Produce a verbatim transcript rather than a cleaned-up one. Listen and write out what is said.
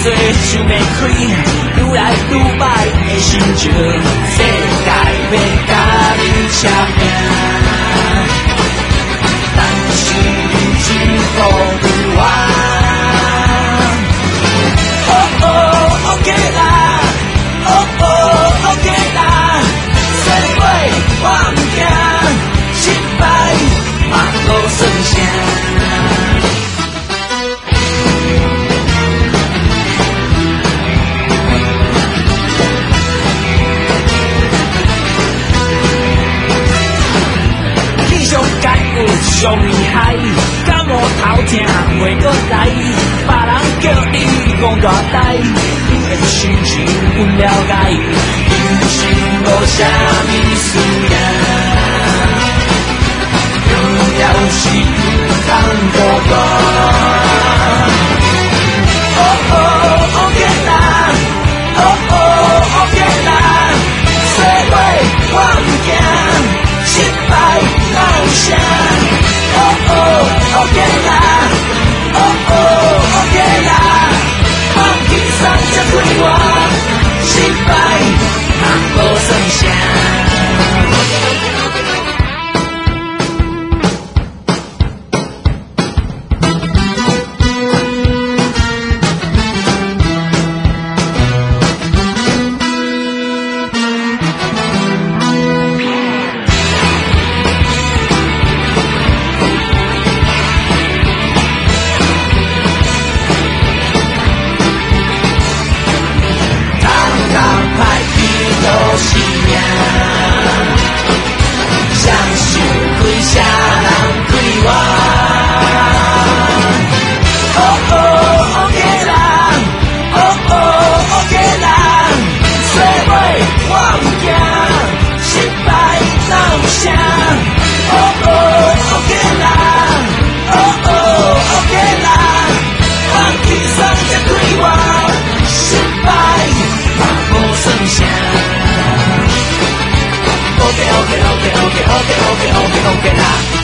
做想袂开，愈来愈歹的心情，世界要甲你签名，但是你只顾对我。哦哦 ，OK 啦，哦哦 ，OK 啦，做伙我毋惊，失败嘛无算啥。上厉害，感冒头痛袂过来，别人叫你讲大代，你的心情阮了解，人生无啥物事啊，重要是通过过。哦哦 ，OK 啦，哦哦 ，OK 啦，做伙我毋惊，失败哪有啥？哦哦 ，OK 啦，哦哦 ，OK 啦，放轻松才对我，失败嘛无算啥。OK OK OK OK OK OK OK OK 啦。